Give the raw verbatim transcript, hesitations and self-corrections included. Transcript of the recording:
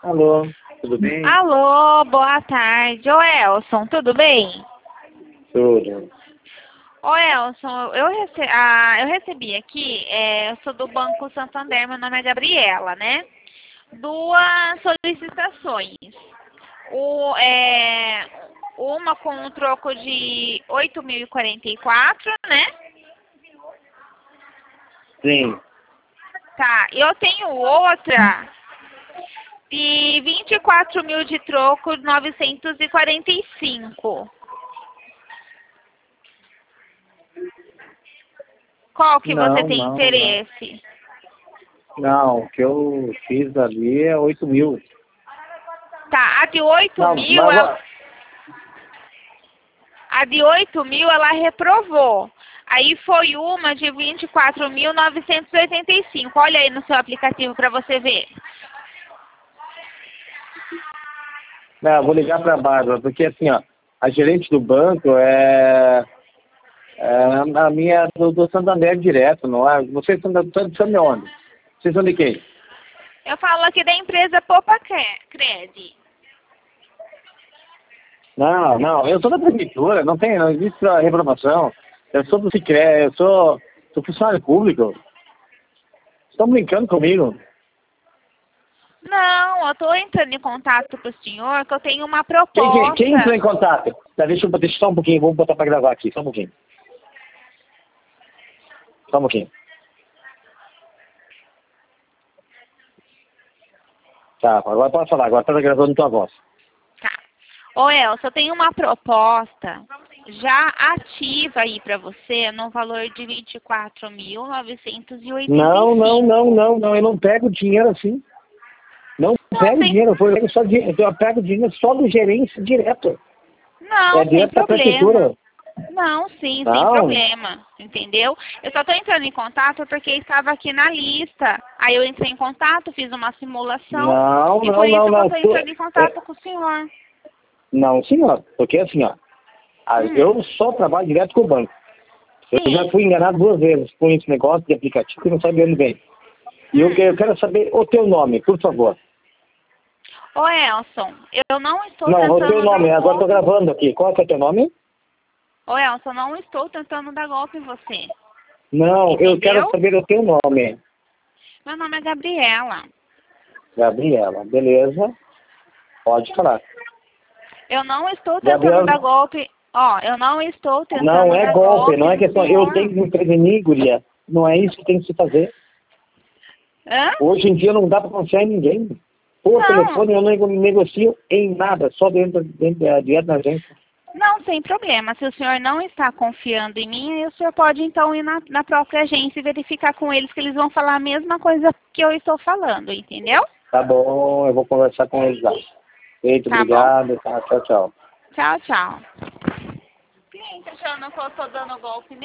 Alô, tudo bem? Alô, boa tarde. Ô Elson, tudo bem? Tudo. Ô Elson, eu, rece ah, eu recebi aqui, é, eu sou do Banco Santander, meu nome é Gabriela, né? Duas solicitações. O, é, uma com um troco de oito mil e quarenta e quatro, né? Sim. Tá, eu tenho outra de vinte e quatro mil de troco, novecentos e quarenta e cinco. Qual que você Não, tem não, não. interesse? Não, o que eu fiz ali é oito mil. Tá, a de oito Não, mil, mas ela, agora... a de oito mil ela reprovou. Aí foi uma de vinte e quatro mil novecentos e oitenta e cinco. Olha aí no seu aplicativo para você ver. Não, eu vou ligar para a Bárbara, porque assim, ó, a gerente do banco é, é a minha do, do Santander direto, não é? Vocês são, da, são de onde? Vocês são de quem? Eu falo aqui da empresa Poupa Cred. Não, não, eu sou da prefeitura, não tem, não existe reprovação. Eu sou do Sicré, eu sou, sou funcionário público. Estão brincando comigo? Não, eu tô entrando em contato com o senhor que eu tenho uma Quem, quem, quem entrou proposta. em contato? Tá, deixa eu deixa só um pouquinho, vamos botar para gravar aqui, só um pouquinho. Só um pouquinho. Tá, agora pode falar, agora tá gravando tua voz. Tá. Ô Elson, eu tenho uma proposta já ativa aí para você no valor de vinte e quatro mil novecentos e oitenta e cinco. Não, não, não, não, não, eu não pego dinheiro assim. Não Não, pego sem, dinheiro, eu pego, só, di- eu pego dinheiro só do gerente direto. É não, sem direto da problema. prefeitura. Não, sim, sem Não, problema, entendeu? Eu só tô entrando em contato porque estava aqui na lista. Aí eu entrei em contato, fiz uma simulação não, e por não, não, isso que eu não. tô Tu, entrando em é, contato com o senhor. não, senhor, porque assim, ó, a- Hum, eu só trabalho direto com o banco. Eu já sim. fui enganado duas vezes com esse negócio de aplicativo que não sabe onde vem. E eu, Hum. que- eu quero saber o teu nome, por favor. Ô Elson, eu não estou Não, o teu tentando dar nome, agora estou golpe. gravando aqui. Qual que é o teu nome? Ô Elson, não estou tentando dar golpe em você. Não, eu quero Entendeu? saber o teu nome. Meu nome é Gabriela. Gabriela, beleza? Pode falar. Eu não estou tentando Gabriela, dar golpe. Ó, eu não estou não tentando é dar golpe, golpe não é no questão. Eu tenho senhor. que me prevenir, guria. Não é isso que tem que se fazer. Hã? Hoje em dia não dá para confiar em ninguém. Por Não, telefone eu não nego- negocio em nada, só dentro, dentro da direto da agência. não, sem problema. Se o senhor não está confiando em mim, aí o senhor pode então ir na, na própria agência e verificar com eles que eles vão falar a mesma coisa que eu estou falando, entendeu? Tá bom, eu vou conversar com eles lá. Feito, Tá bom. obrigado. Tá, tchau, tchau. Tchau, tchau. Cliente achando que eu estou dando golpe